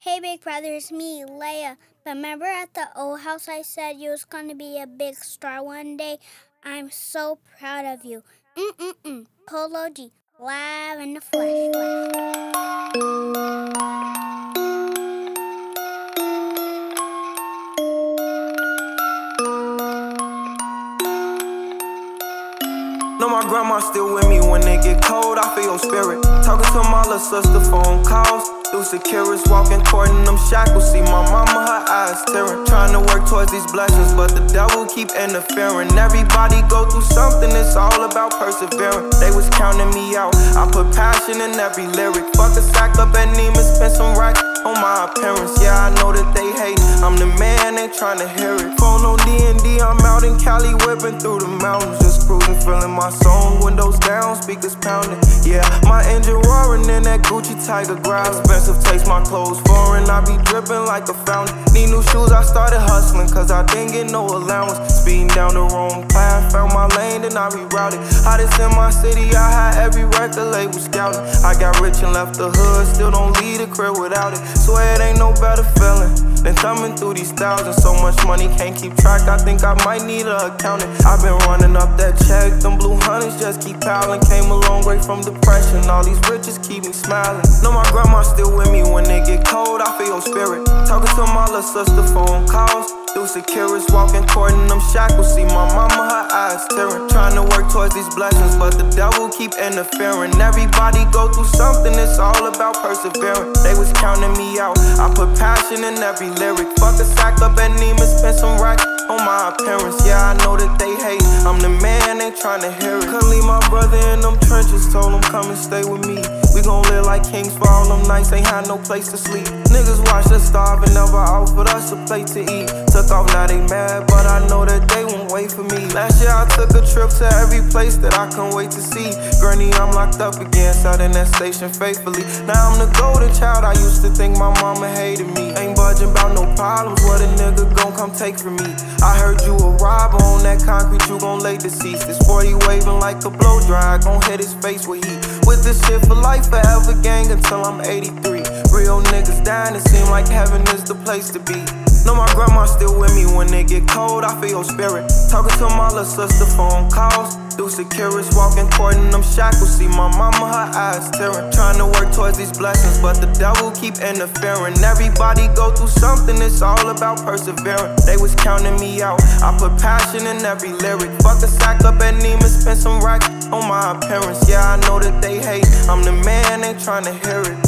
Hey big brother, it's me, Leia. But remember at the old house I said you was gonna be a big star one day? I'm so proud of you. Polo G, live in the flesh. Know my grandma still with me when it get cold, I feel your spirit. Talking to my little sister, phone calls. Through Securus, walking, courting them shackles. See my mama, her eyes tearing. Trying to work towards these blessings, but the devil keep interfering. Everybody go through something, it's all about persevering. They was counting me out, I put passion in every lyric. Fuck a sack up at Neiman, spend some racks on my appearance. Yeah, I know that they hate, I'm the man, they tryna hear it. Phone on D&D, I'm out in Cali, whipping through the mountains. Just cruising, feeling my song, windows down, speakers pounding. Yeah, my engine roaring in that Gucci Tiger growl. Expensive taste, my clothes foreign, I be dripping like a fountain. Need new shoes, I started hustling, cause I didn't get no allowance. Speeding down the wrong path, found my lane, then I rerouted. Hottest in my city, I had every record label scouting. I got rich and left the hood, still don't leave the crib without it. Swear it ain't no better feeling than thumbing through these thousands. So much money, can't keep track, I think I might need an accountant. I've been running up that check, them blue hundreds just keep piling. Came a long way from depression, all these riches keep me smiling. Know my grandma still with me when it get cold, I feel your spirit. Talking to my little sister, phone calls. Through Securus, walking, courting them shackles. See my mama, her eyes tearing. Trying to work towards these blessings, but the devil keep interfering. Everybody go through something, it's all about persevering. They was counting me out, I put passion in every lyric. Fuck a sack up at Neiman, spend some racks on my appearance. Yeah, I know that they hate, I'm the man, they tryna hear it. Couldn't leave my brother in them trenches, told him come and stay with me. We gon' live like kings for all them nights, ain't had no place to sleep. Niggas watched us starve and never offered us a plate to eat. Took off, now they mad, but I know that they won't wait for me. Last year I took a trip to every place that I couldn't wait to see. Gurney, I'm locked up again, sat in that station faithfully. Now I'm the golden child, I used to think my mama hated me. Ain't budging about no problems, what a nigga gon' come take from me. I heard you a robber on that concrete, you gon' lay deceased. This 40 waving like a blow dry, gon' hit his face with heat. With this shit for life, forever gang until I'm 83. Real niggas dying, it seem like heaven is the place to be. Know my grandma still with me when it get cold, I feel your spirit. Talking to my little sister, phone calls. Through Securus, walking, courting them shackles. See my mama, her eyes tearing. Trying to work towards these blessings, but the devil keep interfering. Everybody go through something, it's all about persevering. They was counting me out, I put passion in every lyric. Fuck a sack up at Neiman, spend some racks on my appearance. Yeah, I know that they hate, I'm the man, they tryna hear it.